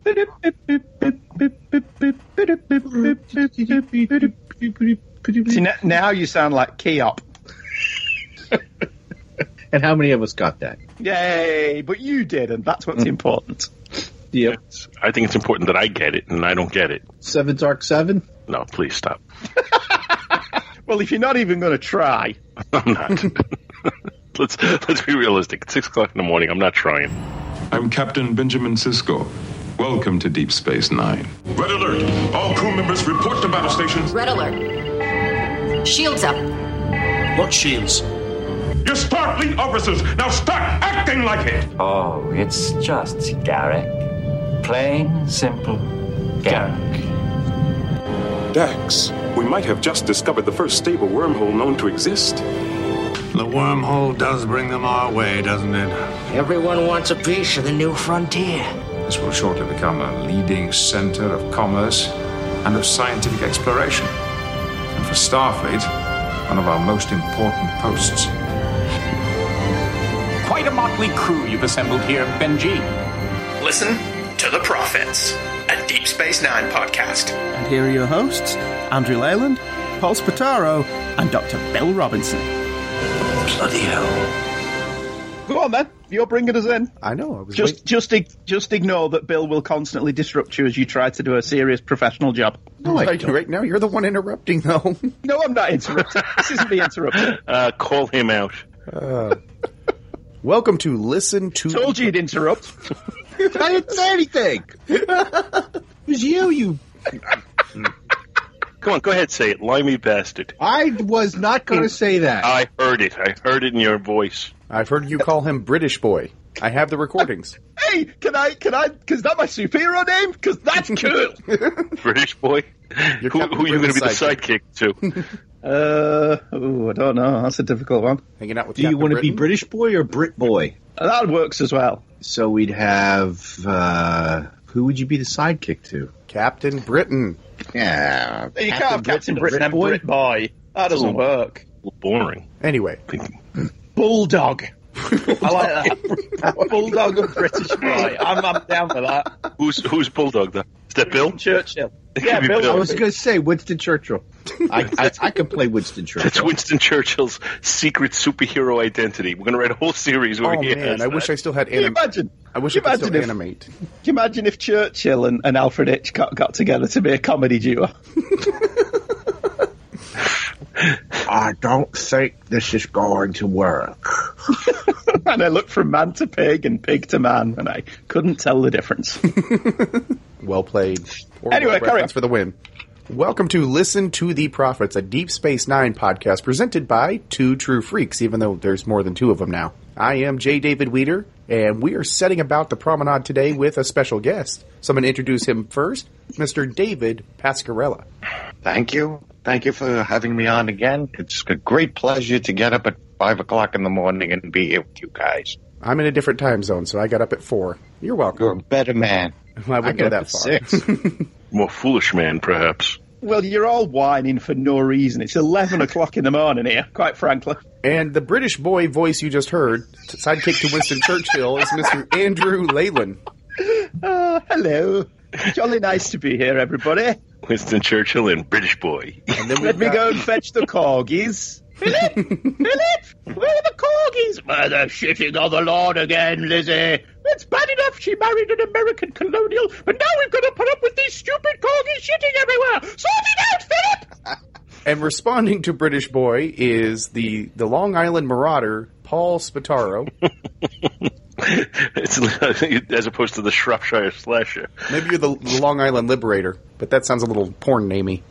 See, now you sound like Keop. And how many of us got that? Yay, but you did, and that's what's important. Yep. I think it's important that I get it, and I don't get it. 7 Dark 7? No, please stop. Well, if you're not even going to try. I'm not. Let's be realistic. It's 6 o'clock in the morning. I'm not trying. I'm Captain Benjamin Sisko. Welcome to Deep Space Nine. Red alert! All crew members report to battle stations. Red alert. Shields up. What shields? You're Starfleet officers. Now start acting like it. Oh, it's just Garrick. Plain, simple Garrick. Dax, we might have just discovered the first stable wormhole known to exist. The wormhole does bring them our way, doesn't it? Everyone wants a piece of the new frontier. This will shortly become a leading center of commerce and of scientific exploration. And for Starfleet, one of our most important posts. Quite a motley crew you've assembled here, Benji. Listen to The Prophets, a Deep Space Nine podcast. And here are your hosts, Andrew Leyland, Paul Spataro, and Dr. Bill Robinson. Bloody hell. Go on then, you're bringing us in. I know. I was just ignore that Bill will constantly disrupt you as you try to do a serious professional job. No, right now you're the one interrupting, though. No, I'm not interrupting. This isn't me interrupting. Call him out. Welcome to Listen to... Told you you'd interrupt. I didn't say anything. It was you. Come on, go ahead, say it. Limey bastard. I was not going to say that. I heard it. I heard it in your voice. I've heard you call him British boy. I have the recordings. Hey, can I, because that's my superhero name? Because that's cool. British boy? Who are you going to be the sidekick to? I don't know. That's a difficult one. Hanging out with Do you want to be British boy or Brit boy? That works as well. So we'd have, who would you be the sidekick to? Captain Britain. Yeah. You can't have Captain Britain and Brit boy. That doesn't work. Boring. Anyway. Bulldog. I like that. Bulldog and British boy. I'm down for that. Who's Bulldog, then? Is that Bill? Churchill. Yeah, Bill. I was going to say Winston Churchill. I could play Winston Churchill. That's Winston Churchill's secret superhero identity. We're going to write a whole series where he has I wish I still had Can you imagine? I wish I could still animate. Can you imagine if Churchill and Alfred Hitchcock got together to be a comedy duo? I don't think this is going to work. And I looked from man to pig and pig to man, and I couldn't tell the difference. Well played. Anyway, carry on. For the win. Welcome to Listen to the Prophets, a Deep Space Nine podcast presented by Two True Freaks, even though there's more than two of them now. I am J. David Weeder, and we are setting about the promenade today with a special guest. So I'm going to introduce him first, Mr. David Pascarella. Thank you. Thank you for having me on again. It's a great pleasure to get up at 5 o'clock in the morning and be here with you guys. I'm in a different time zone, so I got up at 4. You're welcome. You're a better man. I wouldn't go that far. 6. More foolish man, perhaps. Well, you're all whining for no reason. It's 11 o'clock in the morning here, quite frankly. And the British boy voice you just heard, sidekick to Winston Churchill, is Mr. Andrew Leyland. Hello. Jolly nice to be here, everybody. Winston Churchill and British boy. And then Let me go and fetch the corgis. Philip! Philip! Where are the corgis? Well, they're shitting on the lawn again, Lizzie. It's bad enough she married an American colonial, but now we've got to put up with these stupid corgis shitting everywhere. Sort it out, Philip! And responding to British boy is the Long Island Marauder, Paul Spataro. It's, as opposed to the Shropshire Slasher. Maybe you're the Long Island Liberator, but that sounds a little porn-namey.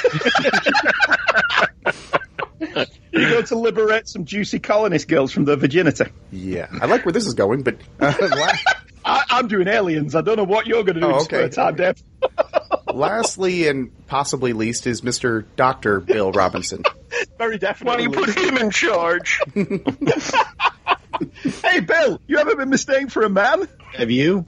You go to liberate some juicy colonist girls from their virginity. Yeah, I like where this is going, but... I'm doing aliens. I don't know what you're going to do in spare time, Dave. Lastly, and possibly least, is Mr. Dr. Bill Robinson. Very definitely. Why do you put him in charge? Hey, Bill, you ever been mistaken for a man? Have you?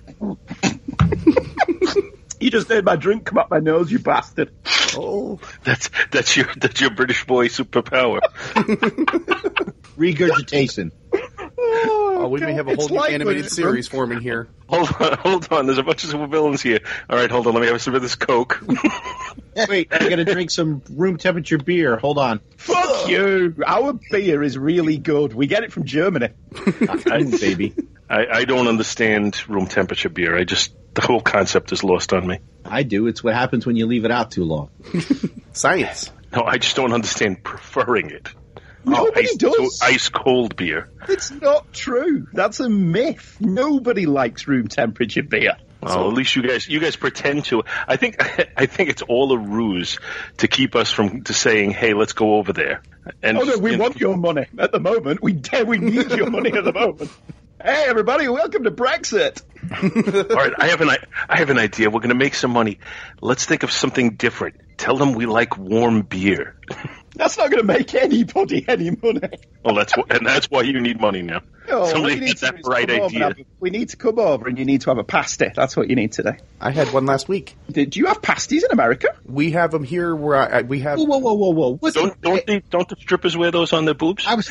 You just made my drink come up my nose, you bastard. Oh, that's your British boy superpower. Regurgitation. Oh, we may have a whole new animated series forming here. Hold on. There's a bunch of supervillains here. All right, hold on. Let me have some of this Coke. Wait, I gotta drink some room temperature beer. Hold on. Fuck you! Our beer is really good. We get it from Germany. Baby. I don't understand room temperature beer. The whole concept is lost on me. I do. It's what happens when you leave it out too long. Science. No, I just don't understand preferring it. Nobody does. So ice cold beer. It's not true. That's a myth. Nobody likes room temperature beer. Well, at least you guys pretend to. I think it's all a ruse to keep us from saying, "Hey, let's go over there." And we want your money at the moment. We need your money at the moment. Hey, everybody! Welcome to Brexit. All right, I have an idea. We're going to make some money. Let's think of something different. Tell them we like warm beer. That's not going to make anybody any money. Well, that's why you need money now. Somebody gets that bright idea. We need to come over and you need to have a pasty. That's what you need today. I had one last week. Did you have pasties in America? We have them here where we have... Whoa. Don't the strippers wear those on their boobs? I was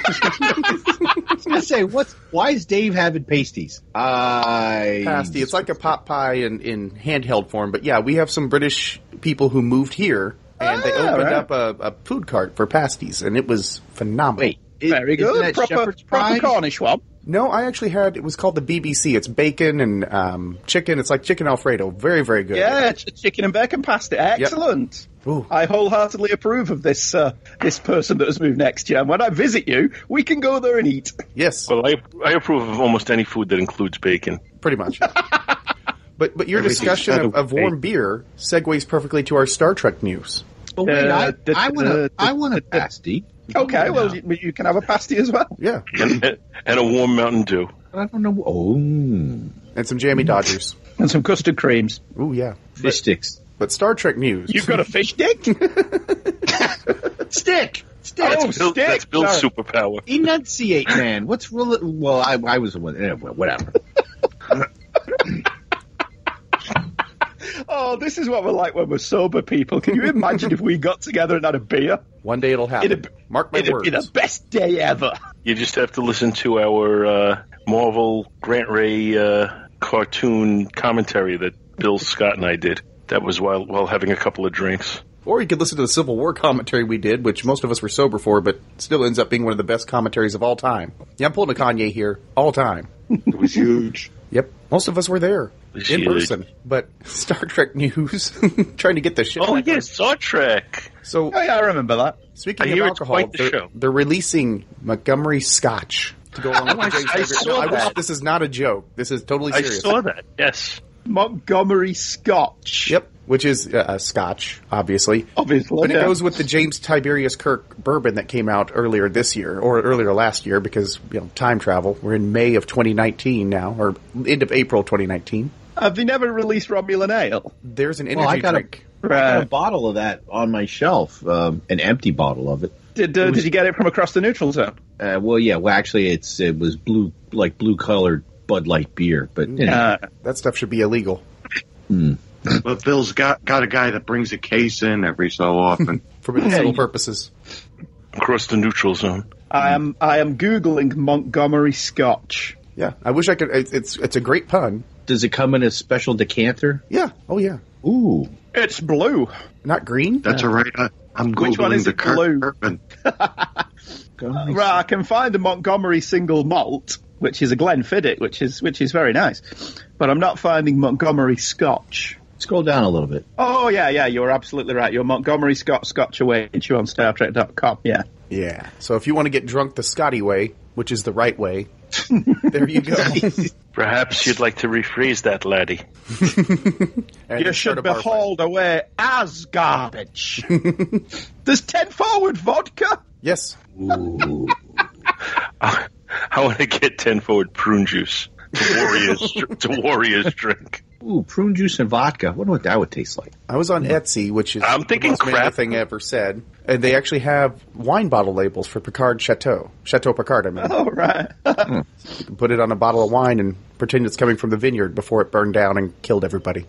going to say, why is Dave having pasties? Pasty. It's like a pot pie in handheld form. But yeah, we have some British people who moved here. And they opened up a food cart for pasties, and it was phenomenal. Wait, very good. Proper Cornish one. No, I actually had, it was called the BBC. It's bacon and chicken. It's like chicken Alfredo. Very, very good. Yeah, chicken and bacon pasty. Excellent. Yep. I wholeheartedly approve of this person that has moved next year. And when I visit you, we can go there and eat. Yes. Well, I approve of almost any food that includes bacon. Pretty much. But your discussion of warm beer segues perfectly to our Star Trek news. Well, wait, I want a pasty. Okay, well, you can have a pasty as well. Yeah. And a warm Mountain Dew. I don't know. Oh. And some Jammy Dodgers. And some custard creams. Oh, yeah. Fish sticks. But Star Trek news. You've got a fish stick? Stick! That's Bill's superpower. Enunciate, man. What's real? Well, I was the one. Whatever. Oh, this is what we're like when we're sober people. Can you imagine if we got together and had a beer? One day it'll happen. Mark my words. It'd be the best day ever. You just have to listen to our Marvel Grant Ray cartoon commentary that Bill Scott and I did. That was while having a couple of drinks. Or you could listen to the Civil War commentary we did, which most of us were sober for, but still ends up being one of the best commentaries of all time. Yeah, I'm pulling a Kanye here. All time. It was huge. Yep. Most of us were there. In person. But Star Trek news. Trying to get the shit. Oh, yes, Star Trek. So, yeah, I remember that. Speaking of alcohol, they're releasing Montgomery Scotch to go along with James Favorite. I wish this is not a joke. This is totally serious. I saw that, yes. Montgomery Scotch. Yep, which is Scotch, obviously. But it goes with the James Tiberius Kirk bourbon that came out earlier this year, or earlier last year, because, time travel. We're in May of 2019 now, or end of April 2019. Have they never released Romulan Ale? There's an energy drink. I got a bottle of that on my shelf, an empty bottle of it. Did you get it from across the neutral zone? Well, yeah. Well, actually, it was blue colored Bud Light beer, but that stuff should be illegal. But Bill's got a guy that brings a case in every so often for medicinal purposes. Across the neutral zone. I am Googling Montgomery Scotch. Yeah, I wish I could. It's a great pun. Does it come in a special decanter? Yeah. Oh, yeah. Ooh. It's blue. Not green? That's all right. I'm Googling. Which one is the blue? Right, I can find a Montgomery single malt, which is a Glenfiddich, which is very nice. But I'm not finding Montgomery Scotch. Scroll down a little bit. Oh, yeah, you're absolutely right. Your Montgomery Scotch awaits you on StarTrek.com, yeah. Yeah, so if you want to get drunk the Scotty way, which is the right way, there you go. Perhaps you'd like to rephrase that, laddie. You should be hauled away as garbage. There's 10 forward vodka? Yes. Ooh. I want to get 10 forward prune juice to Warrior's drink. Ooh, prune juice and vodka. I wonder what that would taste like. I was on Etsy, which is I'm thinking the most crap thing ever said. And they actually have wine bottle labels for Picard Chateau. Chateau Picard, I mean. Oh, right. So you can put it on a bottle of wine and pretend it's coming from the vineyard before it burned down and killed everybody.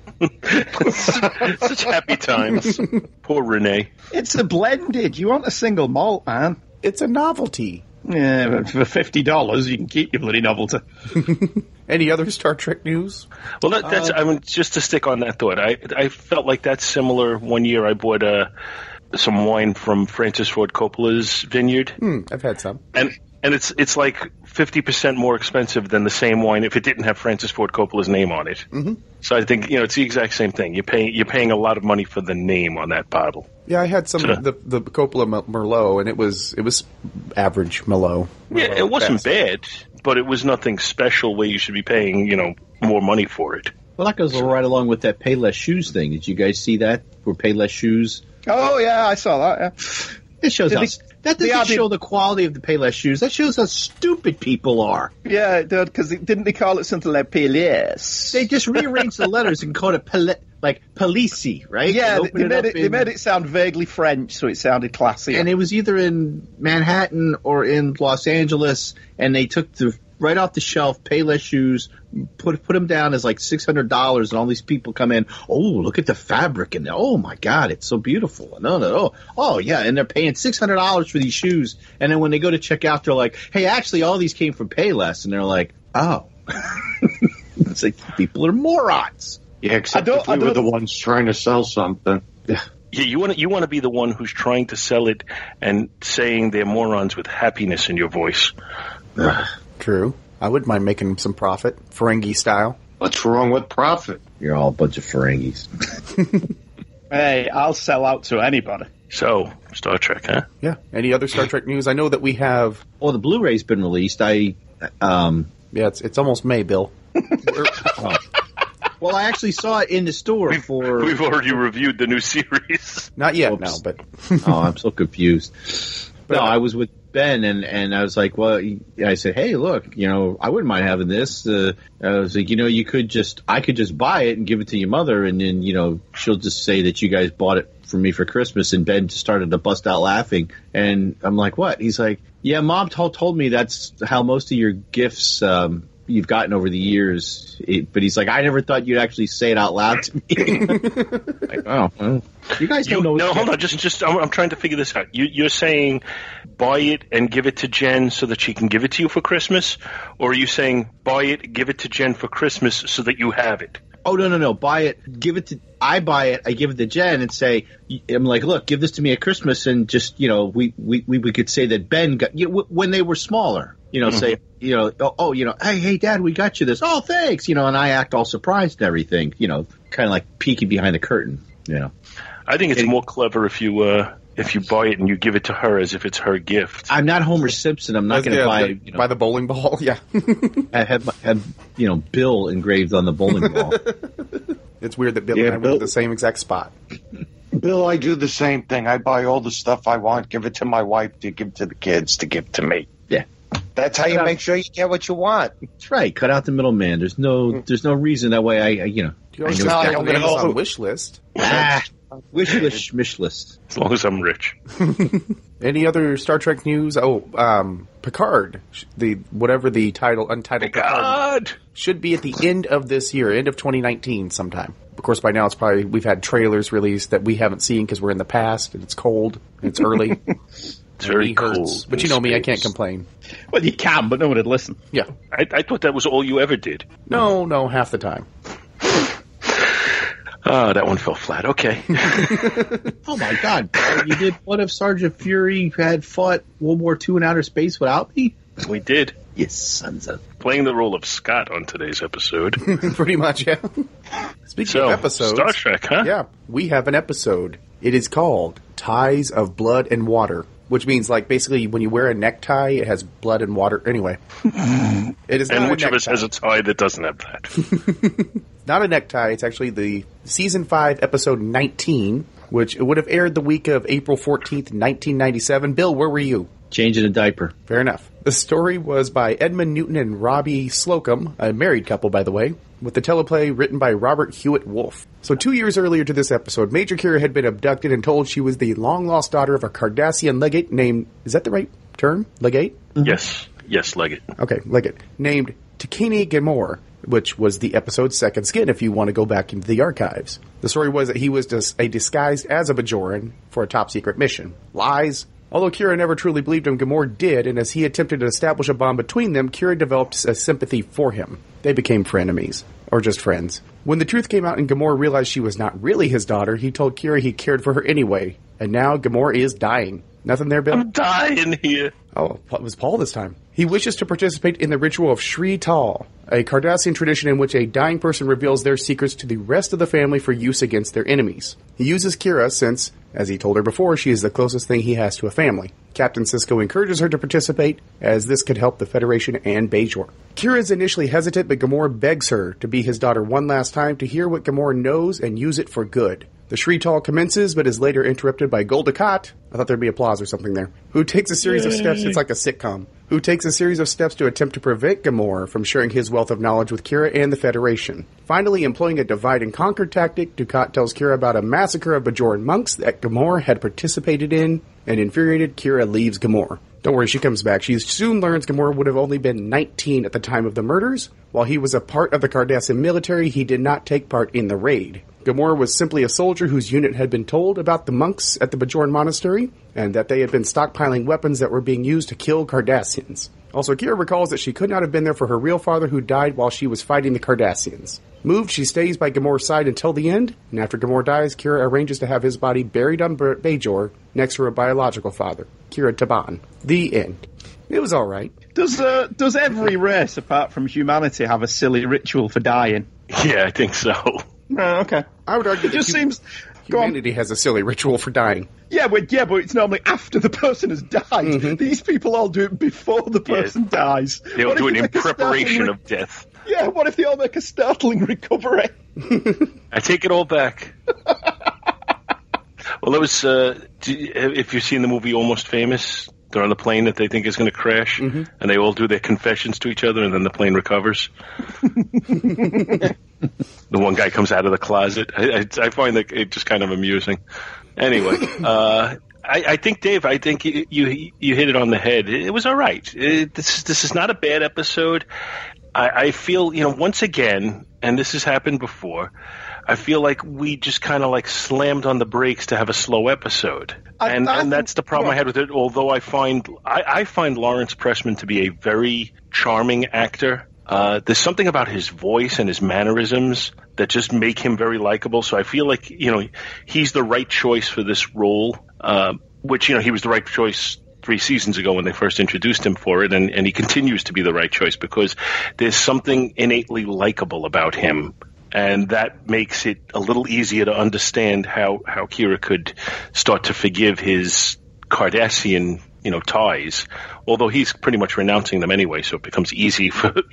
Such happy times. Poor Renee. It's a blended. You want a single malt, man. It's a novelty. Yeah, but for $50, you can keep your bloody novelty. Any other Star Trek news? Well, that's I mean, just to stick on that thought, I felt like that's similar. One year I bought some wine from Francis Ford Coppola's vineyard. I've had some. And it's like 50% more expensive than the same wine if it didn't have Francis Ford Coppola's name on it. Mm-hmm. So I think it's the exact same thing. You're paying a lot of money for the name on that bottle. Yeah, I had some of the Coppola Merlot, and it was average Merlot. Yeah, it wasn't bad, but it was nothing special where you should be paying more money for it. Well, that goes right along with that Payless Shoes thing. Did you guys see that for Payless Shoes? Oh yeah, I saw that. Yeah. It shows us. That doesn't show the quality of the Payless Shoes. That shows how stupid people are. Yeah, it did, because didn't they call it something like Payless? They just rearranged the letters and called it Palisi, right? Yeah, they made it sound vaguely French, so it sounded classy. And it was either in Manhattan or in Los Angeles, and they took right off the shelf Payless Shoes, put them down as like $600, and all these people come in. Oh, look at the fabric in there. Oh my God, it's so beautiful. No. Oh yeah, and they're paying $600 for these shoes. And then when they go to check out, they're like, "Hey, actually, all these came from Payless," and they're like, "Oh." It's like people are morons. Yeah, except if we were the ones trying to sell something. Yeah, you want to be the one who's trying to sell it and saying they're morons with happiness in your voice. True. I wouldn't mind making some profit, Ferengi style. What's wrong with profit? You're all a bunch of Ferengis. Hey, I'll sell out to anybody. So, Star Trek, huh? Yeah. Any other Star Trek news? I know that we have... Oh, the Blu-ray's been released. Yeah, it's almost May, Bill. Well, I actually saw it in the store We've already reviewed the new series. Not yet, no, but... Oh, I'm so confused. But no, I was with Ben, and I was like, well, I said, hey, look, I wouldn't mind having this. I was like, I could just buy it and give it to your mother, and then, she'll just say that you guys bought it for me for Christmas, and Ben just started to bust out laughing, and I'm like, what? He's like, yeah, Mom told me that's how most of your gifts you've gotten over the years, but he's like, I never thought you'd actually say it out loud to me. Like, oh, well, you guys don't know. No, hold on, just I'm trying to figure this out. You're saying buy it and give it to Jen so that she can give it to you for Christmas, or are you saying buy it, give it to Jen for Christmas so that you have it? Oh, no, buy it, give it to. I buy it, I give it to Jen, and say, I'm like, look, give this to me at Christmas, and just we could say that Ben got when they were smaller. Say, hey, Dad, we got you this. Oh, thanks. And I act all surprised and everything, kind of like peeking behind the curtain, I think it's more clever if you buy it and you give it to her as if it's her gift. I'm not Homer Simpson. I'm not going to buy the bowling ball. Yeah. I have Bill engraved on the bowling ball. It's weird that Bill and I went to the same exact spot. Bill, I do the same thing. I buy all the stuff I want, give it to my wife, to give to the kids, to give to me. Yeah. That's how you make sure you get what you want. That's right. Cut out the middleman. There's no reason that way. It's not like on the wish list. Wish list. As long as I'm rich. Any other Star Trek news? Picard. Whatever the title, untitled Picard should be at the end of this year, end of 2019 sometime. Of course, by now we've had trailers released that we haven't seen because we're in the past and it's cold and it's early. It's very cold. But you know me, I can't complain. Well, you can, but no one would listen. Yeah. I thought that was all you ever did. No, half the time. Oh, that one fell flat. Okay. Oh, my God. You did what if Sergeant Fury had fought World War II in outer space without me? We did. Yes, sons of... Playing the role of Scott on today's episode. Pretty much, yeah. Speaking of episodes... Star Trek, huh? Yeah, we have an episode. It is called Ties of Blood and Water, which means, like, basically when you wear a necktie, it has blood and water. Anyway. It is not and which of us has a tie that doesn't have that? Not a necktie. It's actually the Season 5, Episode 19, which would have aired the week of April 14th, 1997. Bill, where were you? Changing a diaper. Fair enough. The story was by Edmund Newton and Robbie Slocum, a married couple, by the way, with the teleplay written by Robert Hewitt Wolfe. So 2 years earlier to this episode, Major Kira had been abducted and told she was the long-lost daughter of a Cardassian legate named... Is that the right term? Legate? Mm-hmm. Yes, legate. Okay, legate. Named Takini Gamor, which was the episode's second skin if you want to go back into the archives. The story was that he was disguised as a Bajoran for a top-secret mission. Lies. Although Kira never truly believed him, Gamora did, and as he attempted to establish a bond between them, Kira developed a sympathy for him. They became frenemies. Or just friends. When the truth came out and Gamora realized she was not really his daughter, he told Kira he cared for her anyway. And now Gamora is dying. Nothing there, Bill? I'm dying here. Oh, it was Paul this time. He wishes to participate in the ritual of Shri Tal, a Cardassian tradition in which a dying person reveals their secrets to the rest of the family for use against their enemies. He uses Kira since, as he told her before, she is the closest thing he has to a family. Captain Sisko encourages her to participate, as this could help the Federation and Bajor. Kira is initially hesitant, but Gamora begs her to be his daughter one last time to hear what Gamora knows and use it for good. The Shri Tal commences, but is later interrupted by Gul Dukat. I thought there'd be applause or something there. Who takes a series of steps, it's like a sitcom, who takes a series of steps to attempt to prevent Gamora from sharing his wealth of knowledge with Kira and the Federation. Finally, employing a divide-and-conquer tactic, Dukat tells Kira about a massacre of Bajoran monks that Gamora had participated in, and infuriated, Kira leaves Gamora. Don't worry, she comes back. She soon learns Gamora would have only been 19 at the time of the murders. While he was a part of the Cardassian military, he did not take part in the raid. Gamora was simply a soldier whose unit had been told about the monks at the Bajoran monastery, and that they had been stockpiling weapons that were being used to kill Cardassians. Also, Kira recalls that she could not have been there for her real father who died while she was fighting the Cardassians. Moved, she stays by Gamora's side until the end, and after Gamora dies, Kira arranges to have his body buried on Bajor next to her biological father, Kira Taban. The end. It was alright. Does every race, apart from humanity, have a silly ritual for dying? Yeah, I think so. Oh, okay. I would argue it just seems humanity has a silly ritual for dying. Yeah, but it's normally after the person has died. Mm-hmm. These people all do it before the person dies. They'll do it in preparation of death. Yeah, what if they all make a startling recovery? I take it all back. Well, that was, if you've seen the movie Almost Famous, they're on the plane that they think is going to crash, and they all do their confessions to each other, and then the plane recovers. The one guy comes out of the closet. I find that it just kind of amusing. Anyway, I think, Dave, you hit it on the head. It was all right. This is not a bad episode. I feel, once again, and this has happened before, I feel like we just kind of like slammed on the brakes to have a slow episode. And that's the problem I had with it, although I find Lawrence Pressman to be a very charming actor. There's something about his voice and his mannerisms that just make him very likable. So I feel like, he's the right choice for this role, which, he was the right choice 3 seasons ago when they first introduced him for it, and he continues to be the right choice because there's something innately likable about him, and that makes it a little easier to understand how Kira could start to forgive his Cardassian ties, although he's pretty much renouncing them anyway, so it becomes easier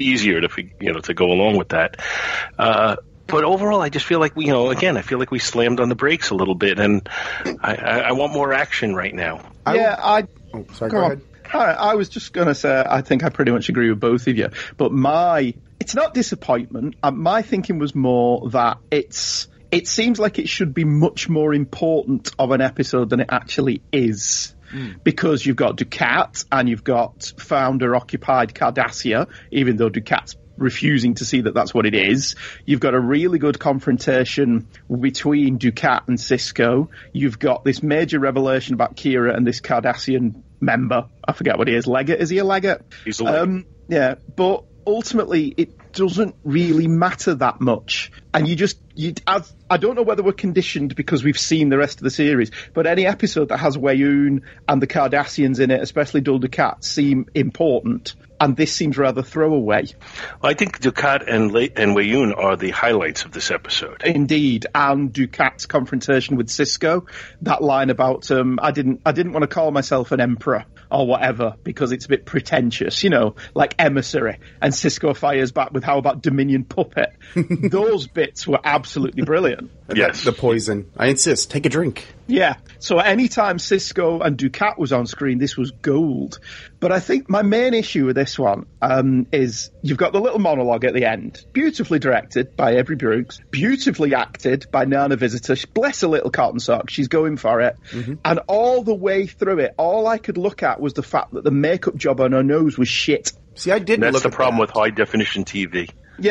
to go along with that. But overall, I just feel like I feel like we slammed on the brakes a little bit, and I want more action right now. Go ahead. I was just going to say, I think I pretty much agree with both of you, but it's not disappointment. My thinking was more that it seems like it should be much more important of an episode than it actually is. Because you've got Dukat and you've got founder-occupied Cardassia, even though Dukat's refusing to see that that's what it is. You've got a really good confrontation between Dukat and Sisko. You've got this major revelation about Kira and this Cardassian member. I forget what he is. Legate? Is he a Legate? He's a Legate. Yeah, but ultimately it doesn't really matter that much. And I don't know whether we're conditioned because we've seen the rest of the series, but any episode that has Weyoun and the Cardassians in it, especially Gul Dukat, seem important. And this seems rather throwaway. Well, I think Dukat and Weyoun are the highlights of this episode. Indeed, and Dukat's confrontation with Sisko, that line about I didn't want to call myself an emperor or whatever because it's a bit pretentious, like emissary. And Sisko fires back with how about Dominion puppet? Those bits were absolutely brilliant. Yes, the poison. I insist. Take a drink. Yeah. So anytime Sisko and Dukat was on screen, this was gold. But I think my main issue with this one is you've got the little monologue at the end, beautifully directed by Avery Brooks, beautifully acted by Nana Visitor. Bless her little cotton sock, she's going for it. Mm-hmm. And all the way through it, all I could look at was the fact that the makeup job on her nose was shit. See, I didn't. That's look the at problem that. with high definition TV. Yeah.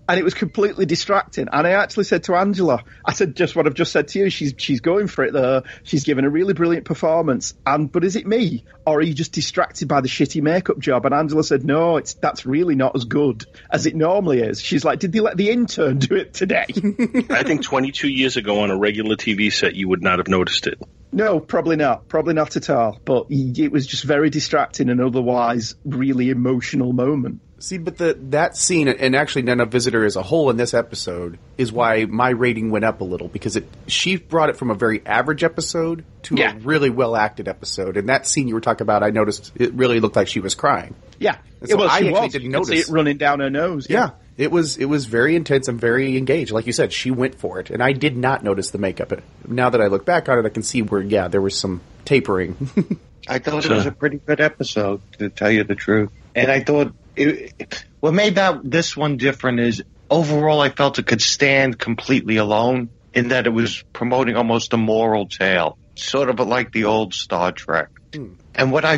And it was completely distracting. And I actually said to Angela, I said just what I've just said to you. She's going for it there. She's given a really brilliant performance. But is it me? Or are you just distracted by the shitty makeup job? And Angela said, no, that's really not as good as it normally is. She's like, did they let the intern do it today? I think 22 years ago on a regular TV set, you would not have noticed it. No, probably not. Probably not at all. But it was just very distracting and otherwise really emotional moment. See, but that scene, and actually Nana Visitor as a whole in this episode, is why my rating went up a little, because she brought it from a very average episode to a really well-acted episode. And that scene you were talking about, I noticed it really looked like she was crying. Yeah, so I actually didn't you notice. Could see it running down her nose. Yeah. It was very intense and very engaged. Like you said, she went for it, and I did not notice the makeup. Now that I look back on it, I can see where, there was some tapering. I thought it was a pretty good episode, to tell you the truth. And I thought what made this one different is overall I felt it could stand completely alone in that it was promoting almost a moral tale, sort of like the old Star Trek. And why I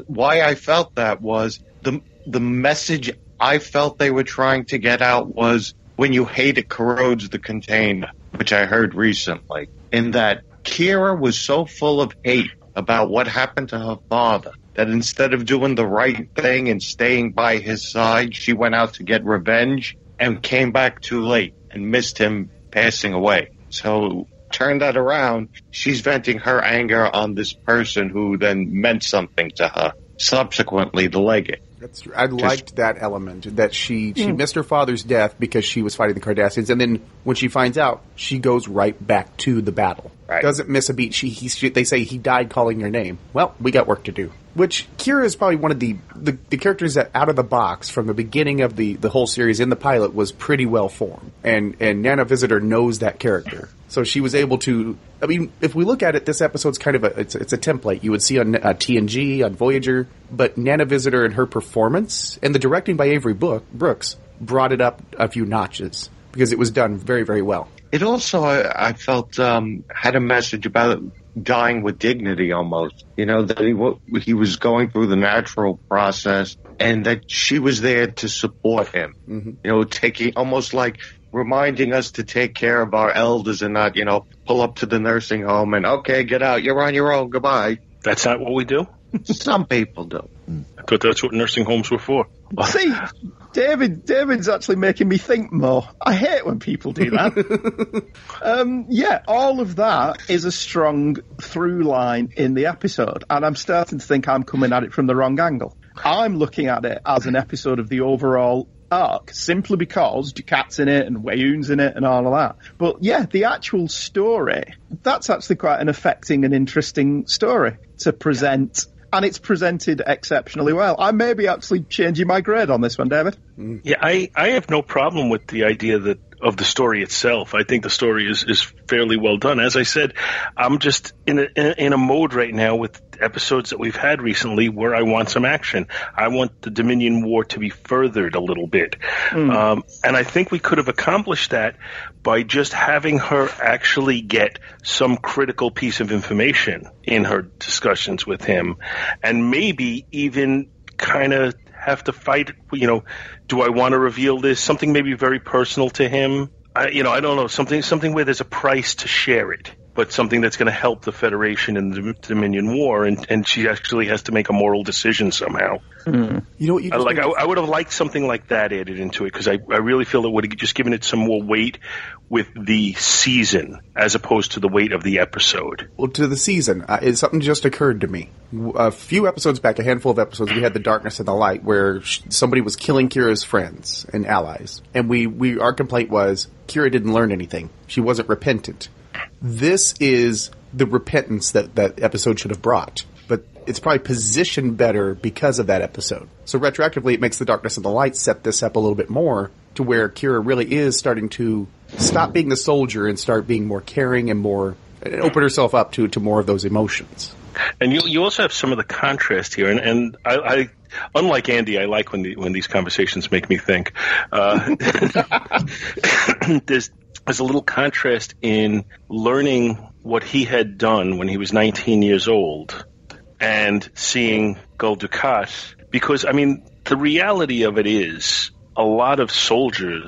felt that was the message I felt they were trying to get out was when you hate it corrodes the container, which I heard recently, in that Kira was so full of hate about what happened to her father that instead of doing the right thing and staying by his side, she went out to get revenge and came back too late and missed him passing away. So turn that around, she's venting her anger on this person who then meant something to her. Subsequently, the Legate. I liked that element, that she missed her father's death because she was fighting the Cardassians, and then when she finds out, she goes right back to the battle. Right. Doesn't miss a beat. They say he died calling your name. Well, we got work to do. Which, Kira is probably one of the characters that, out of the box, from the beginning of the whole series in the pilot, was pretty well formed. And Nana Visitor knows that character. So she was able to, I mean, if we look at it, this episode's kind of it's a template you would see on TNG, on Voyager, but Nana Visitor and her performance, and the directing by Avery Brooks, brought it up a few notches, because it was done very, very well. It also, I felt, had a message about dying with dignity almost. You know, that he was going through the natural process and that she was there to support him. Mm-hmm. You know, taking almost like reminding us to take care of our elders and not, pull up to the nursing home and, okay, get out. You're on your own. Goodbye. That's not what we do? Some people do. I thought that's what nursing homes were for. See, David's actually making me think more. I hate when people do that. All of that is a strong through line in the episode, and I'm starting to think I'm coming at it from the wrong angle. I'm looking at it as an episode of the overall arc, simply because Ducat's in it and Weyoun's in it and all of that. But yeah, the actual story, that's actually quite an affecting and interesting story to present. And it's presented exceptionally well. I may be actually changing my grade on this one, David. Yeah, I have no problem with the idea of the story itself. I think the story is fairly well done. As I said, I'm just in a mode right now with episodes that we've had recently where I want some action. I want the Dominion War to be furthered a little bit. And I think we could have accomplished that by just having her actually get some critical piece of information in her discussions with him, and maybe even kind of have to fight, do I want to reveal this? Something maybe very personal to him. I don't know, something where there's a price to share it, but something that's going to help the Federation in the Dominion War, and she actually has to make a moral decision somehow. You know what I would have liked something like that added into it, because I really feel it would have just given it some more weight with the season as opposed to the weight of the episode. Well, to the season, something just occurred to me. A few episodes back, a handful of episodes, we had the Darkness and the Light, where somebody was killing Kira's friends and allies, and our complaint was Kira didn't learn anything. She wasn't repentant. This is the repentance that episode should have brought. But it's probably positioned better because of that episode. So retroactively, it makes the Darkness and the Light set this up a little bit more to where Kira really is starting to stop being the soldier and start being more caring and open herself up to more of those emotions. And you also have some of the contrast here, and I unlike Andy, I like when these conversations make me think. There's a little contrast in learning what he had done when he was 19 years old and seeing Gul Dukat, because, the reality of it is a lot of soldiers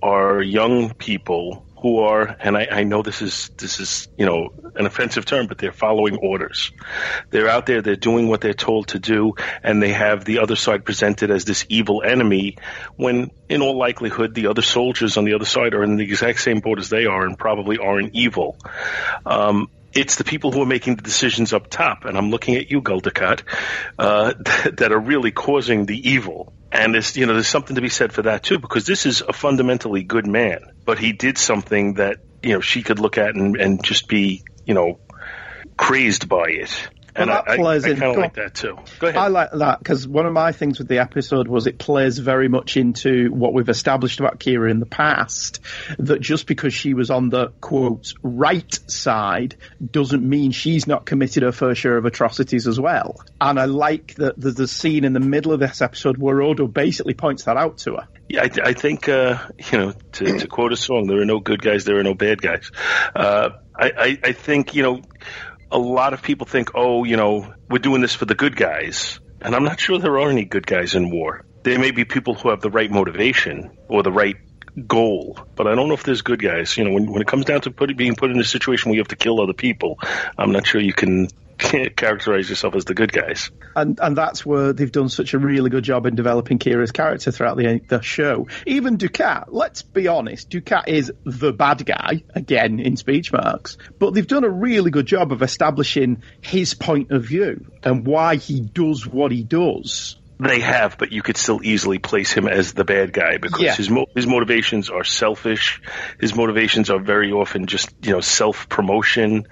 are young people who are, and I know this is an offensive term, but they're following orders. They're out there, they're doing what they're told to do, and they have the other side presented as this evil enemy, when in all likelihood the other soldiers on the other side are in the exact same boat as they are and probably aren't evil. It's the people who are making the decisions up top, and I'm looking at you, Gul Dukat, that are really causing the evil. And there's something to be said for that too, because this is a fundamentally good man, but he did something that she could look at and just be crazed by it. And I kind of like that too. Go ahead. I like that because one of my things with the episode was it plays very much into what we've established about Kira in the past, that just because she was on the, quote, right side doesn't mean she's not committed her fair share of atrocities as well. And I like that there's a scene in the middle of this episode where Odo basically points that out to her. Yeah, I think, to quote a song, there are no good guys, there are no bad guys. I think, a lot of people think, we're doing this for the good guys. And I'm not sure there are any good guys in war. There may be people who have the right motivation or the right goal, but I don't know if there's good guys. When it comes down to being put in a situation where you have to kill other people, I'm not sure you can characterize yourself as the good guys. And that's where they've done such a really good job in developing Kira's character throughout the show. Even Dukat, let's be honest, Dukat is the bad guy, again, in speech marks, but they've done a really good job of establishing his point of view and why he does what he does. They have, but you could still easily place him as the bad guy because his motivations are selfish. His motivations are very often just, self-promotion.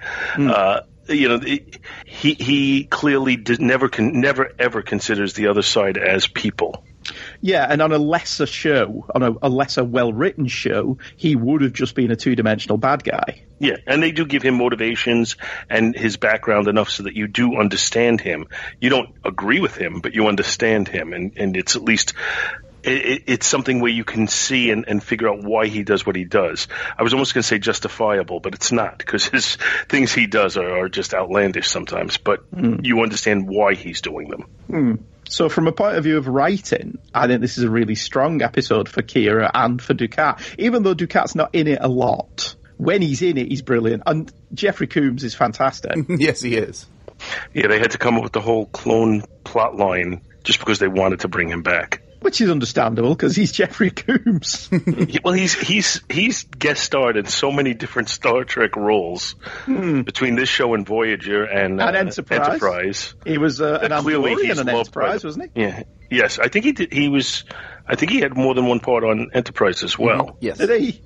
He clearly never ever considers the other side as people. Yeah, and on a lesser show, on a lesser well-written show, he would have just been a two-dimensional bad guy. Yeah, and they do give him motivations and his background enough so that you do understand him. You don't agree with him, but you understand him, and it's at least... It's something where you can see and figure out why he does what he does. I was almost going to say justifiable, but it's not, because his things he does are just outlandish sometimes, but you understand why he's doing them. So from a point of view of writing, I think this is a really strong episode for Kira and for Dukat, even though Dukat's not in it a lot. When he's in it, he's brilliant. And Jeffrey Combs is fantastic. Yes, he is. Yeah, they had to come up with the whole clone plot line just because they wanted to bring him back. Which is understandable, because he's Jeffrey Combs. Well, he's guest starred in so many different Star Trek roles between this show and Voyager and Enterprise. He was an Andorian in Enterprise, wasn't he? Yeah. Yes, I think he did. I think he had more than one part on Enterprise as well. Yes. Did he?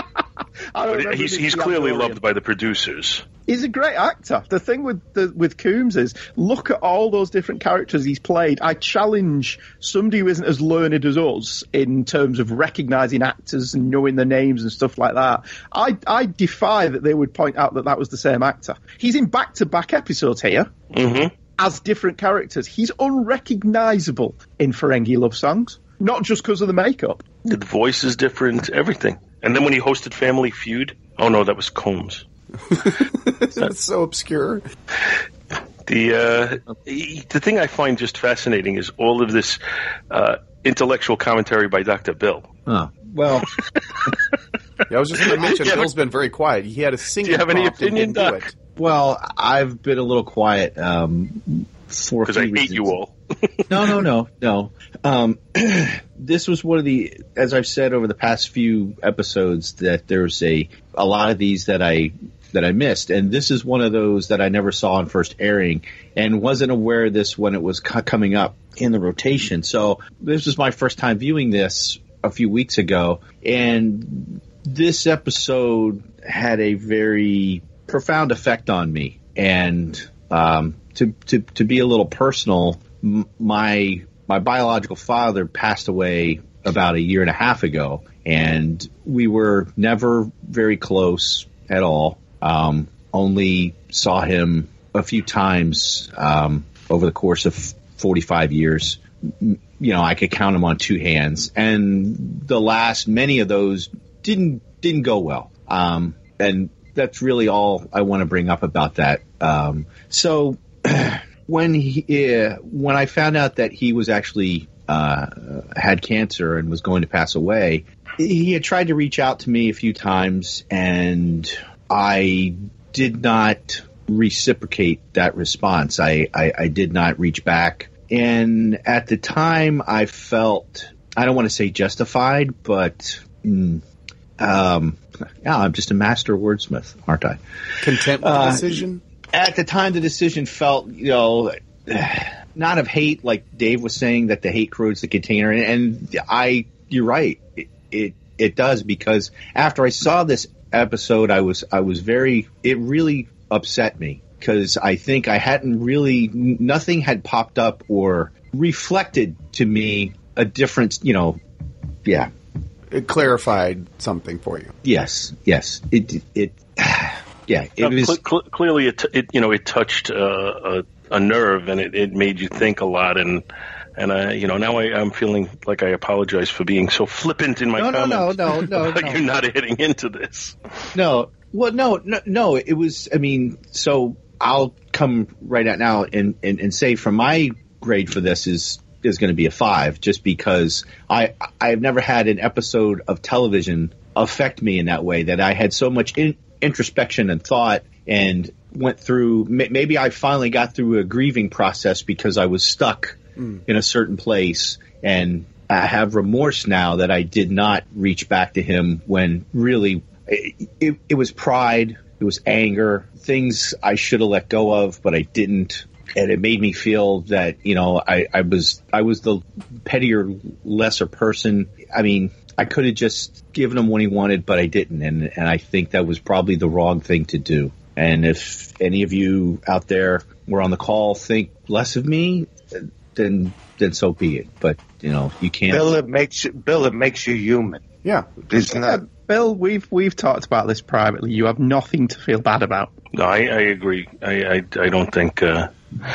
He's clearly loved by the producers. He's a great actor. The thing with Coombs is, look at all those different characters he's played. I challenge somebody who isn't as learned as us in terms of recognising actors and knowing their names and stuff like that. I defy that they would point out that was the same actor. He's in back-to-back episodes here as different characters. He's unrecognisable in Ferengi Love Songs, not just because of the makeup. The voice is different, everything. And then when he hosted Family Feud, oh no, that was Combs. That's so obscure. The thing I find just fascinating is all of this intellectual commentary by Dr. Bill. Oh, well. I was just going to mention, Bill's been very quiet. He had a single. Do you have any opinion, Doc? Well, I've been a little quiet for because I hate you all. No. This was one of the, as I've said over the past few episodes, that there's a lot of these that I missed, and this is one of those that I never saw on first airing and wasn't aware of this when it was coming up in the rotation. So this was my first time viewing this a few weeks ago, and this episode had a very profound effect on me. And to be a little personal, my biological father passed away about 1.5 years ago, and we were never very close at all. Only saw him a few times over the course of 45 years. I could count them on two hands, and the last many of those didn't go well. And that's really all I want to bring up about that. So when I found out that he was actually had cancer and was going to pass away, he had tried to reach out to me a few times, and I did not reciprocate that response. I did not reach back. And at the time, I felt, I don't want to say justified, but I'm just a master wordsmith, aren't I? Content with the decision? At the time, the decision felt, not of hate, like Dave was saying, that the hate corrodes the container. And you're right. It does, because after I saw this episode, I was it really upset me, because I think I hadn't really, nothing had popped up or reflected to me a difference, yeah. It clarified something for you. Yes. It was clearly it touched a nerve, and it made you think a lot, and now I'm feeling like I apologize for being so flippant in my comments. No. You're not hitting into this. No. Well, no. It was. I mean, so I'll come right out now and say, from my grade for this is going to be a 5, just because I've never had an episode of television affect me in that way, that I had so much introspection and thought, and went through. Maybe I finally got through a grieving process because I was stuck in a certain place, and I have remorse now that I did not reach back to him, when really it was pride, it was anger, things I should have let go of, but I didn't. And it made me feel that, I was the pettier, lesser person. I mean, I could have just given him what he wanted, but I didn't. And I think that was probably the wrong thing to do. And if any of you out there were on the call think less of me, then so be it. But, you can't. Bill, it makes you human. Yeah. Isn't that? Bill, we've talked about this privately. You have nothing to feel bad about. No, I agree. I don't think, the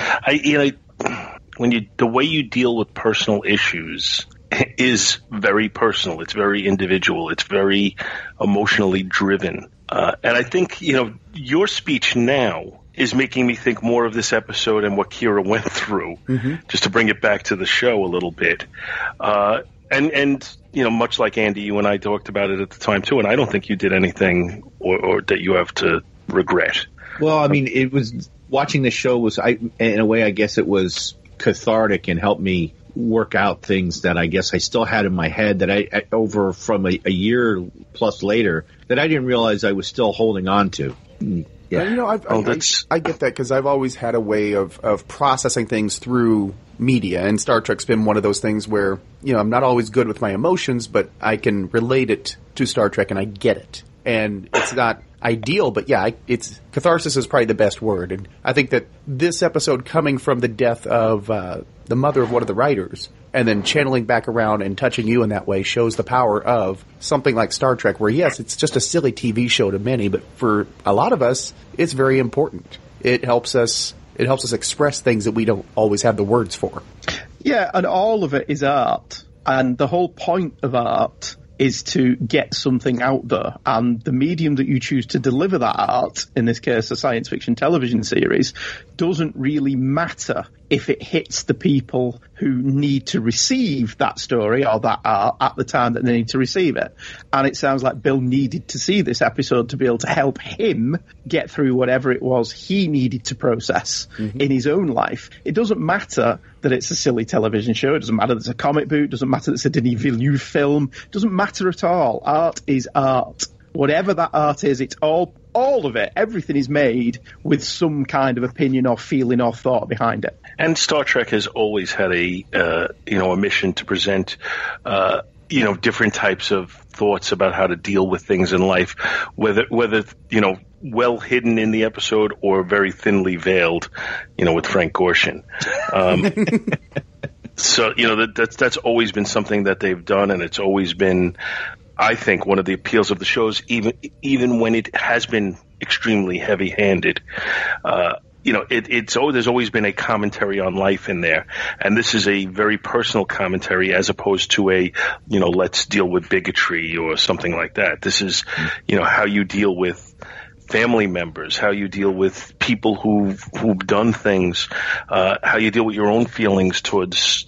way you deal with personal issues is very personal. It's very individual. It's very emotionally driven. And I think, your speech now is making me think more of this episode and what Kira went through, just to bring it back to the show a little bit. And much like Andy, you and I talked about it at the time too, and I don't think you did anything or that you have to regret. Well, I mean, it was, watching the show was, in a way, I guess it was cathartic and helped me work out things that I guess I still had in my head, that I over from a year plus later, that I didn't realize I was still holding on to. Yeah. I get that, because I've always had a way of processing things through media, and Star Trek's been one of those things where, I'm not always good with my emotions, but I can relate it to Star Trek and I get it. And it's not ideal, but it's catharsis is probably the best word. And I think that this episode, coming from the death of the mother of one of the writers, and then channeling back around and touching you in that way, shows the power of something like Star Trek, where yes, it's just a silly TV show to many, but for a lot of us, it's very important. It helps us express things that we don't always have the words for. Yeah, and all of it is art. And the whole point of art is to get something out there. And the medium that you choose to deliver that art, in this case a science fiction television series, doesn't really matter if it hits the people who need to receive that story or that art at the time that they need to receive it. And it sounds like Bill needed to see this episode to be able to help him get through whatever it was he needed to process in his own life. It doesn't matter that it's a silly television show. It doesn't matter that it's a comic book. It doesn't matter that it's a Denis Villeneuve film. It doesn't matter at all. Art is art. Whatever that art is, it's all of it. Everything is made with some kind of opinion or feeling or thought behind it. And Star Trek has always had a mission to present, different types of thoughts about how to deal with things in life, whether well hidden in the episode or very thinly veiled, with Frank Gorshin. So, that's always been something that they've done, and it's always been, I think, one of the appeals of the shows, even when it has been extremely heavy-handed. There's always been a commentary on life in there, and this is a very personal commentary as opposed to a, let's deal with bigotry or something like that. This is, how you deal with family members, how you deal with people who've done things, how you deal with your own feelings towards,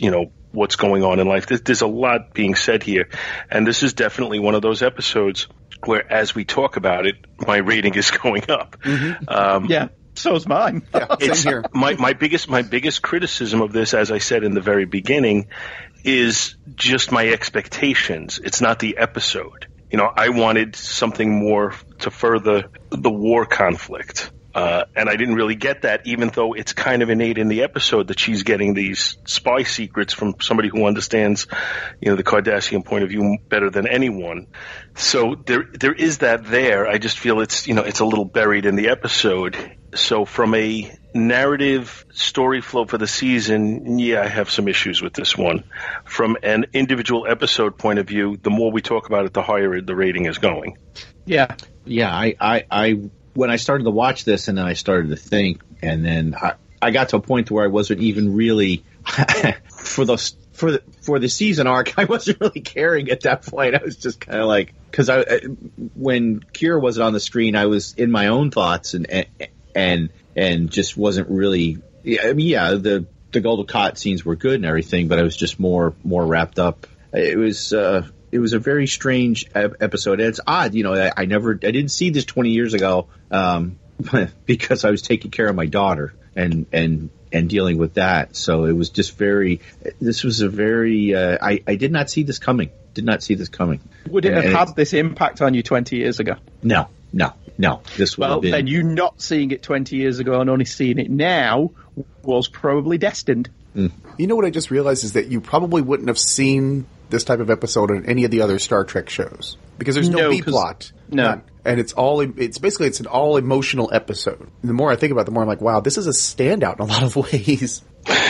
what's going on in life. There's a lot being said here, and this is definitely one of those episodes where, as we talk about it, my rating is going up. Yeah, so is mine. It's here. My biggest criticism of this, as I said in the very beginning, is just my expectations. It's not the episode. I wanted something more to further the war conflict. And I didn't really get that, even though it's kind of innate in the episode that she's getting these spy secrets from somebody who understands, the Cardassian point of view better than anyone. So there is that there. I just feel it's a little buried in the episode. So from a narrative story flow for the season, I have some issues with this one. From an individual episode point of view, the more we talk about it, the higher the rating is going. Yeah. Yeah, I when I started to watch this and then I started to think, and then I got to a point where I wasn't even really for the season arc, I wasn't really caring at that point. I was just kind of like, because when Kira wasn't on the screen, I was in my own thoughts and just wasn't really. I mean, the Gul Dukat scenes were good and everything, but I was just more wrapped up. It was a very strange episode. And it's odd, I didn't see this 20 years ago because I was taking care of my daughter and dealing with that. So it was just this was a very, I did not see this coming. Would it have had this impact on you 20 years ago? No. This would have been. Then you not seeing it 20 years ago and only seeing it now was probably destined. You know what I just realized is that you probably wouldn't have seen this type of episode in any of the other Star Trek shows because there's no B-plot. No. None. And it's an all emotional episode. And the more I think about it, the more I'm like, wow, this is a standout in a lot of ways.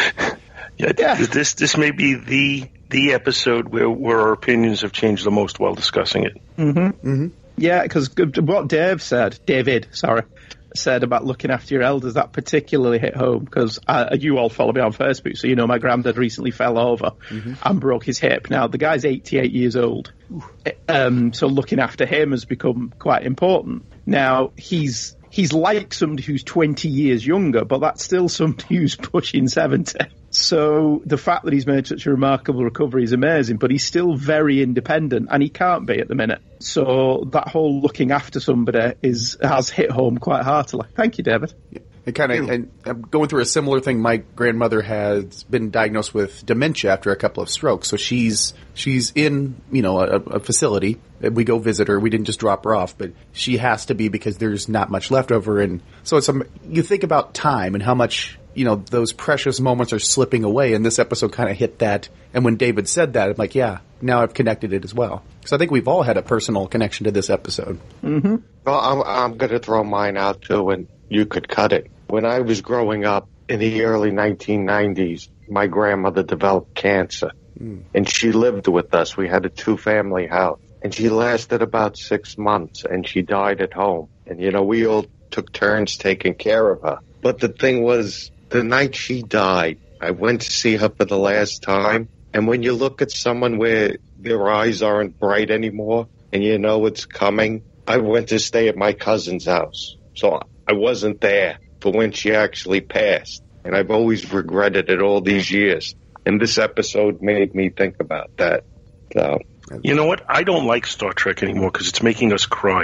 This may be the episode where our opinions have changed the most while discussing it. Mm-hmm. Yeah, because what David said about looking after your elders, that particularly hit home because you all follow me on Facebook, so my granddad recently fell over and broke his hip. Now, the guy's 88 years old, so looking after him has become quite important. Now, he's like somebody who's 20 years younger, but that's still somebody who's pushing 70. So the fact that he's made such a remarkable recovery is amazing, but he's still very independent, and he can't be at the minute. So that whole looking after somebody has hit home quite heartily. Thank you, David. Yeah. And I'm going through a similar thing. My grandmother has been diagnosed with dementia after a couple of strokes, so she's in a facility. We go visit her. We didn't just drop her off, but she has to be because there's not much left of her. And so you think about time and how much those precious moments are slipping away, and this episode kind of hit that. And when David said that, I'm like, yeah, now I've connected it as well. Because I think we've all had a personal connection to this episode. Mm-hmm. Well, I'm going to throw mine out, too, and you could cut it. When I was growing up in the early 1990s, my grandmother developed cancer, and she lived with us. We had a 2-family house, and she lasted about 6 months, and she died at home. And, we all took turns taking care of her. But the thing was, the night she died, I went to see her for the last time. And when you look at someone where their eyes aren't bright anymore and you know it's coming, I went to stay at my cousin's house. So I wasn't there for when she actually passed. And I've always regretted it all these years. And this episode made me think about that. So, you know what? I don't like Star Trek anymore because it's making us cry.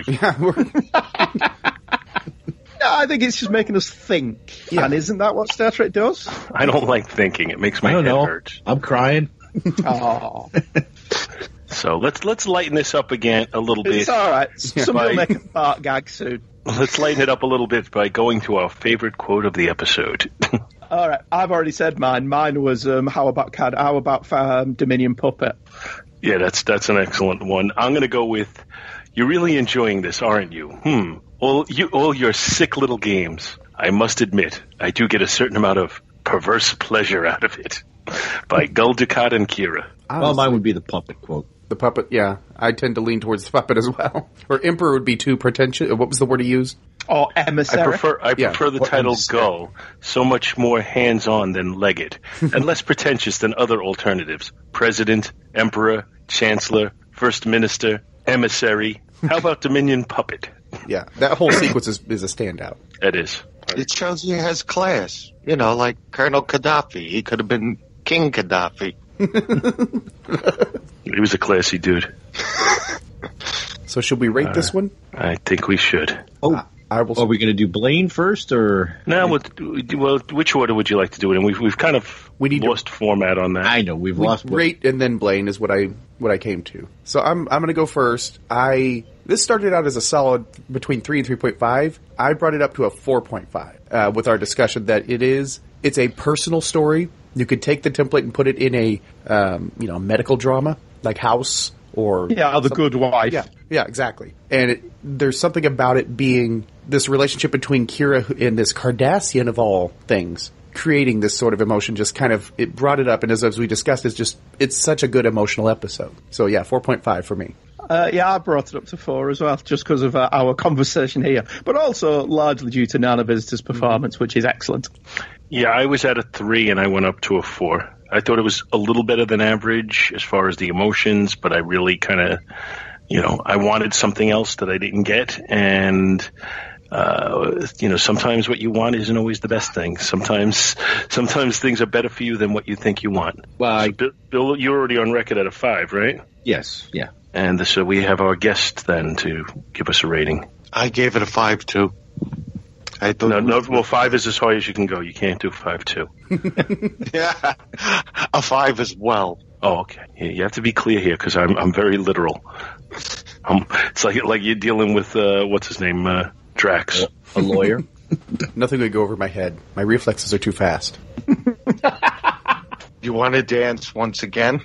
I think it's just making us think. Yeah. And isn't that what Star Trek does? I don't like thinking. It makes my head hurt. I'm crying. Oh. So let's lighten this up again a little bit. It's all right. Somebody will make a fart gag soon. Let's lighten it up a little bit by going to our favorite quote of the episode. All right. I've already said mine. Mine was, how about Dominion Puppet? Yeah, that's an excellent one. I'm going to go with, you're really enjoying this, aren't you? All your sick little games. I must admit, I do get a certain amount of perverse pleasure out of it. By Gul Dukat and Kira. Well, mine would be the puppet quote. The puppet, yeah. I tend to lean towards the puppet as well. Or Emperor would be too pretentious. What was the word he used? Oh, emissary. I prefer the title Gull. So much more hands-on than legged. And less pretentious than other alternatives. President, Emperor, Chancellor, First Minister, Emissary. How about Dominion Puppet? Yeah, that whole sequence is a standout. It is. It shows he has class. Like Colonel Gaddafi. He could have been King Gaddafi. He was a classy dude. So should we rate this one? I think we should. Oh, are we going to do Blaine first, or no? Well, which order would you like to do it in? We've kind of lost format on that. I know we've lost rate, and then Blaine is what I came to. So I'm going to go first. This started out as a solid between 3 and 3.5. I brought it up to a 4.5 with our discussion that it's a personal story. You could take the template and put it in a medical drama like House or The Good Wife. Yeah, exactly. And there's something about it being this relationship between Kira and this Cardassian of all things, creating this sort of emotion. Just kind of it brought it up, and as we discussed, it's such a good emotional episode. So 4.5 for me. I brought it up to 4 as well, just because of our conversation here, but also largely due to Nana Visitor's performance, which is excellent. Yeah, I was at a 3 and I went up to a 4. I thought it was a little better than average as far as the emotions, but I really kind of, I wanted something else that I didn't get, and sometimes what you want isn't always the best thing. Sometimes things are better for you than what you think you want. Well, Bill, you're already on record at a 5, right? Yes, yeah. And so we have our guest then to give us a rating. I gave it a 5 too. Well, 5 is as high as you can go. You can't do 5.2. Yeah, a 5 as well. Oh, okay. Yeah, you have to be clear here because I'm very literal. It's like you're dealing with what's his name, Drax, a lawyer. Nothing would go over my head. My reflexes are too fast. You want to dance once again?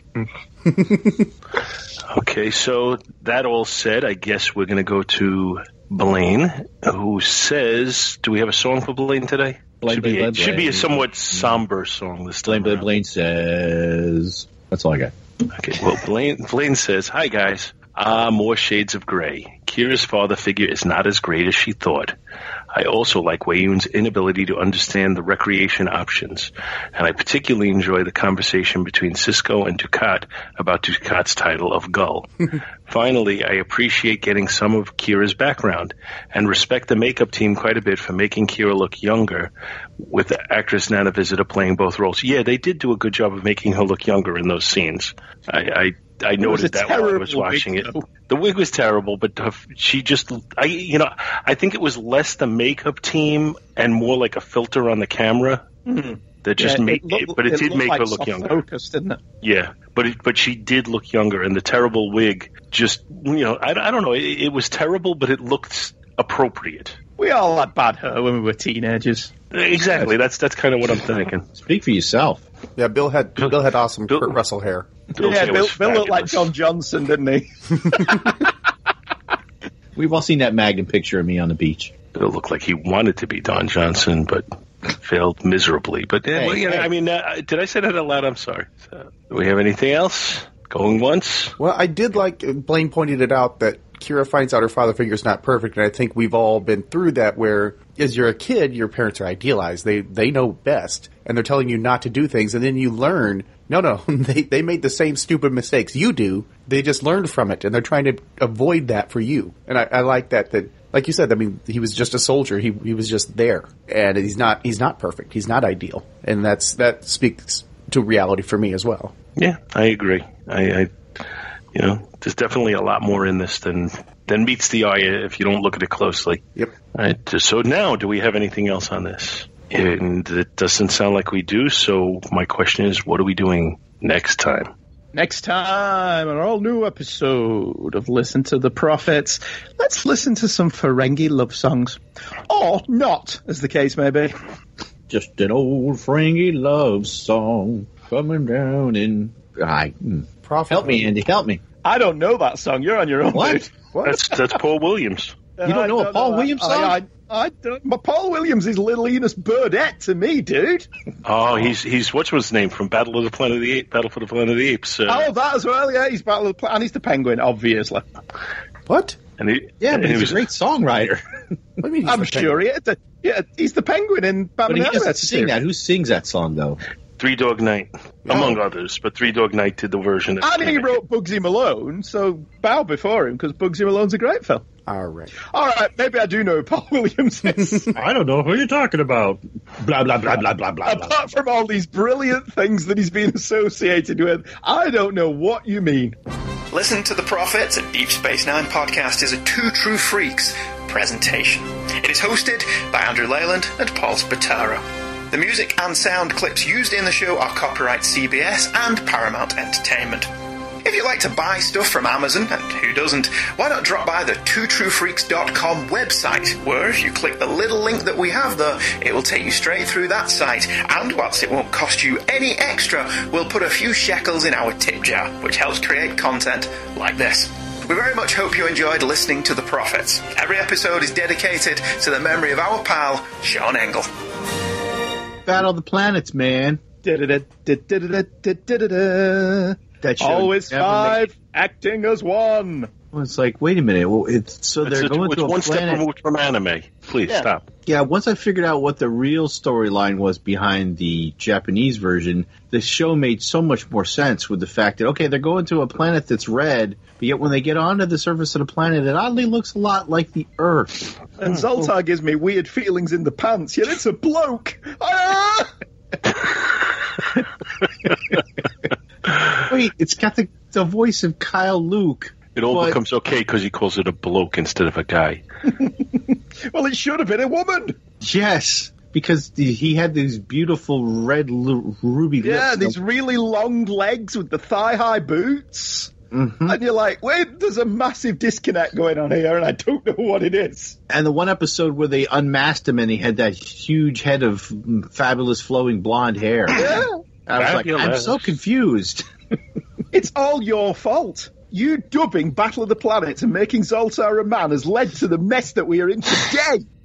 Okay, so that all said, I guess we're going to go to Blaine, who says, do we have a song for Blaine today? Should be a somewhat somber song this time. Blaine says, that's all I got. Okay, well, Blaine says, hi guys. More shades of gray. Kira's father figure is not as great as she thought. I also like Wei-Yun's inability to understand the recreation options, and I particularly enjoy the conversation between Sisko and Dukat about Dukat's title of Gull. Finally, I appreciate getting some of Kira's background, and respect the makeup team quite a bit for making Kira look younger, with the actress Nana Visitor playing both roles. Yeah, they did do a good job of making her look younger in those scenes. I noticed that while I was watching it. The wig was terrible, but she just, I think it was less the makeup team and more like a filter on the camera that just made it, but it did make her look younger. Focus, didn't it? Yeah, but she did look younger, and the terrible wig just, I don't know, it was terrible, but it looked appropriate. We all had bad hair when we were teenagers. Exactly, that's kind of what I'm thinking. Speak for yourself. Yeah, Bill had awesome Kurt Russell hair. Bill looked like John Johnson, didn't he? We've all seen that Magnum picture of me on the beach. Bill looked like he wanted to be Don Johnson, but failed miserably. But did I say that out loud? I'm sorry. So, do we have anything else? Going once? Well, I did like Blaine pointed it out that Kira finds out her father figure is not perfect, and I think we've all been through that where, as you're a kid, your parents are idealized. They know best, and they're telling you not to do things, and then you learn, no, they made the same stupid mistakes you do. They just learned from it, and they're trying to avoid that for you. And I like that, like you said, I mean, he was just a soldier. He was just there, and he's not perfect. He's not ideal, and that speaks to reality for me as well. Yeah, I agree. I there's definitely a lot more in this than meets the eye if you don't look at it closely. Yep. All right, so now, do we have anything else on this? And it doesn't sound like we do, so my question is, what are we doing next time? Next time, an all-new episode of Listen to the Prophets. Let's listen to some Ferengi love songs. Or not, as the case may be. Just an old Ferengi love song coming down in... Prophet. Help me, Andy, help me. I don't know that song. You're on your own. What? That's Paul Williams. You don't know a Paul Williams song? I don't. But Paul Williams is Little Enos Burdette to me, dude. Oh, he's what's his name from Battle for the Planet of the Apes. Oh, that as well. Yeah, he's Battle of the Planet, and he's the Penguin, obviously. What? But he's a great songwriter. What do you mean I'm sure he is. Yeah, he's the Penguin in Batman. But he doesn't sing that. Who sings that song though? Three Dog Night, among others, but Three Dog Night did the version. And he wrote Bugsy Malone, so bow before him, because Bugsy Malone's a great film. All right, maybe I do know who Paul Williams is. I don't know who you're talking about. Blah, blah, blah, blah, blah, blah. Apart from all these brilliant things that he's been associated with, I don't know what you mean. Listen to The Prophets, a Deep Space Nine podcast, is a Two True Freaks presentation. It is hosted by Andrew Leyland and Paul Spataro. The music and sound clips used in the show are copyright CBS and Paramount Entertainment. If you like to buy stuff from Amazon, and who doesn't, why not drop by the twotruefreaks.com website, where if you click the little link that we have there, it will take you straight through that site, and whilst it won't cost you any extra, we'll put a few shekels in our tip jar, which helps create content like this. We very much hope you enjoyed listening to The Prophets. Every episode is dedicated to the memory of our pal, Sean Engel. Battle of the Planets, man. That show Always never five, made- acting as one. Well, it's like, wait a minute. Well, they're going to a one step planet. removed from anime. Please stop. Yeah, once I figured out what the real storyline was behind the Japanese version, the show made so much more sense with the fact that, okay, they're going to a planet that's red, but yet when they get onto the surface of the planet, it oddly looks a lot like the Earth. And Zoltar gives me weird feelings in the pants, yet it's a bloke. Ah! Wait, it's got the voice of Kyle Luke. It all becomes okay because he calls it a bloke instead of a guy. Well, it should have been a woman. Yes, because he had these beautiful red ruby lips. Yeah, these really long legs with the thigh-high boots. Mm-hmm. And you're like, wait, there's a massive disconnect going on here, and I don't know what it is. And the one episode where they unmasked him and he had that huge head of fabulous flowing blonde hair. Yeah. I was like, I'm so confused. It's all your fault. You dubbing Battle of the Planets and making Zoltar a man has led to the mess that we are in today.